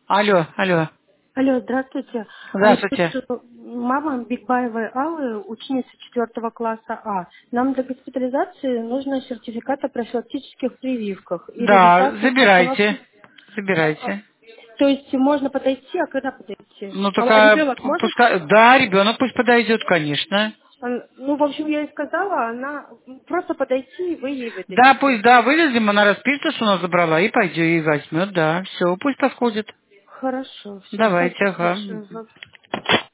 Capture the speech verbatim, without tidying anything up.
Алло, алло. Алло, здравствуйте. Вот тут Здравствуйте. э, мама Бигбаевой Аллы, ученица четвертого класса А. Нам для госпитализации нужно сертификат о профилактических прививках и Да, результаты забирайте. установки. А, Забирайте. То есть можно подойти, а когда подойти? Ну, А, а только ребенок может? пускай... Да, ребенок пусть подойдет, конечно. Он- Ну, в общем, я ей сказала, она просто подойти, и вы ей Да, выдадите. пусть, да, вывезем, она распишется, что она забрала, и пойдет, и возьмет, да. Все, пусть подходит. Хорошо, все, Давайте, спасибо ага. большое.